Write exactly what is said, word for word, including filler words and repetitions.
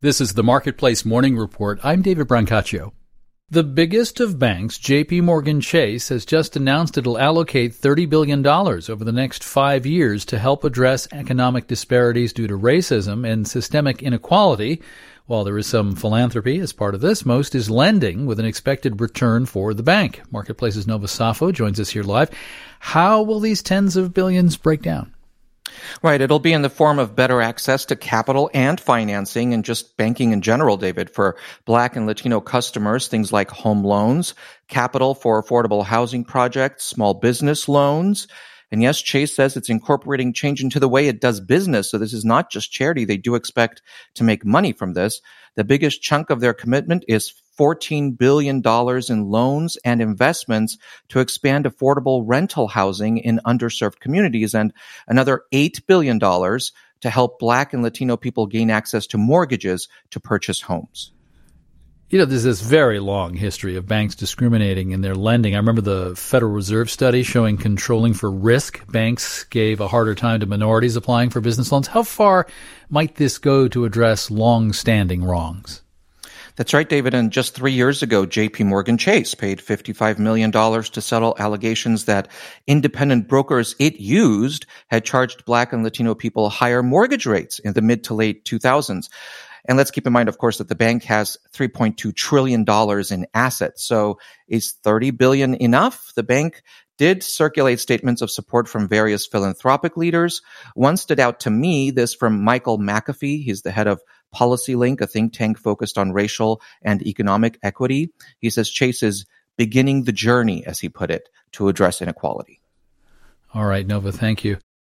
This is the Marketplace Morning Report. I'm David Brancaccio. The biggest of banks, J P Morgan Chase, has just announced it'll allocate thirty billion dollars over the next five years to help address economic disparities due to racism and systemic inequality. While there is some philanthropy as part of this, most is lending with an expected return for the bank. Marketplace's Nova Safo joins us here live. How will these tens of billions break down? Right. It'll be in the form of better access to capital and financing and just banking in general, David, for Black and Latino customers, things like home loans, capital for affordable housing projects, small business loans. And yes, Chase says it's incorporating change into the way it does business. So this is not just charity. They do expect to make money from this. The biggest chunk of their commitment is fourteen billion dollars in loans and investments to expand affordable rental housing in underserved communities, and another eight billion dollars to help Black and Latino people gain access to mortgages to purchase homes. You know, there's this very long history of banks discriminating in their lending. I remember the Federal Reserve study showing controlling for risk. Banks gave a harder time to minorities applying for business loans. How far might this go to address long-standing wrongs? That's right, David. And just three years ago, J P Morgan Chase paid fifty-five million dollars to settle allegations that independent brokers it used had charged Black and Latino people higher mortgage rates in the mid to late two thousands. And let's keep in mind, of course, that the bank has three point two trillion dollars in assets. So is thirty billion dollars enough? The bank did circulate statements of support from various philanthropic leaders. One stood out to me, this from Michael McAfee. He's the head of PolicyLink, a think tank focused on racial and economic equity. He says Chase is beginning the journey, as he put it, to address inequality. All right, Nova, thank you.